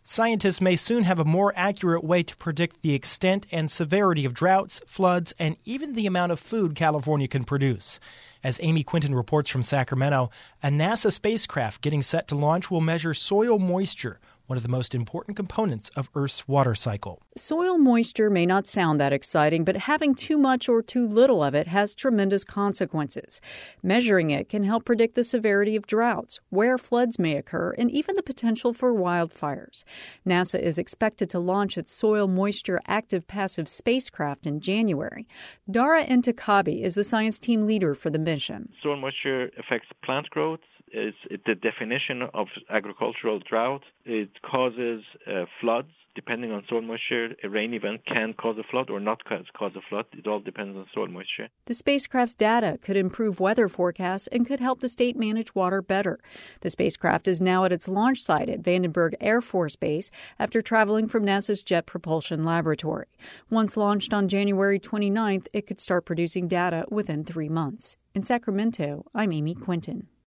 Scientists may soon have a more accurate way to predict the extent and severity of droughts, floods, and even the amount of food California can produce. As Amy Quinton reports from Sacramento, a NASA spacecraft getting set to launch will measure soil moisture, one of the most important components of Earth's water cycle. Soil moisture may not sound that exciting, but having too much or too little of it has tremendous consequences. Measuring it can help predict the severity of droughts, where floods may occur, and even the potential for wildfires. NASA is expected to launch its Soil Moisture Active-Passive spacecraft in January. Dara Entakabi is the science team leader for the mission. Soil moisture affects plant growth. It's the definition of agricultural drought. It causes floods. Depending on soil moisture, a rain event can cause a flood or not cause a flood. It all depends on soil moisture. The spacecraft's data could improve weather forecasts and could help the state manage water better. The spacecraft is now at its launch site at Vandenberg Air Force Base after traveling from NASA's Jet Propulsion Laboratory. Once launched on January 29th, it could start producing data within 3 months. In Sacramento, I'm Amy Quinton.